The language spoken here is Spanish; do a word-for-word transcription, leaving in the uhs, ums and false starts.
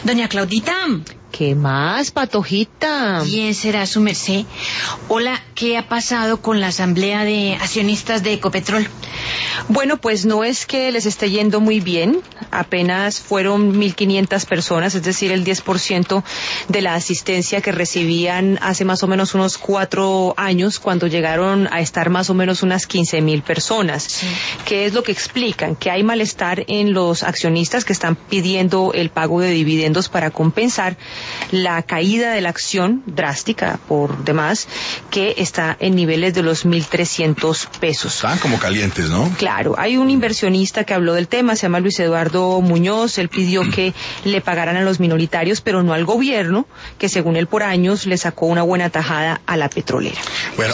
Doña Claudita. ¿Qué más, Patojita? ¿Quién será su merced? Hola, ¿qué ha pasado con la asamblea de accionistas de Ecopetrol? Bueno, pues no es que les esté yendo muy bien, apenas fueron mil quinientas personas, es decir, el diez por ciento de la asistencia que recibían hace más o menos unos cuatro años, cuando llegaron a estar más o menos unas quince mil personas. Sí. ¿Qué es lo que explican? Que hay malestar en los accionistas que están pidiendo el pago de dividendos para compensar la caída de la acción drástica por demás, que está en niveles de los mil trescientos pesos. Están como calientes, ¿no? Claro, hay un inversionista que habló del tema, se llama Luis Eduardo Muñoz. Él pidió que le pagaran a los minoritarios, pero no al gobierno, que según él por años le sacó una buena tajada a la petrolera. Bueno,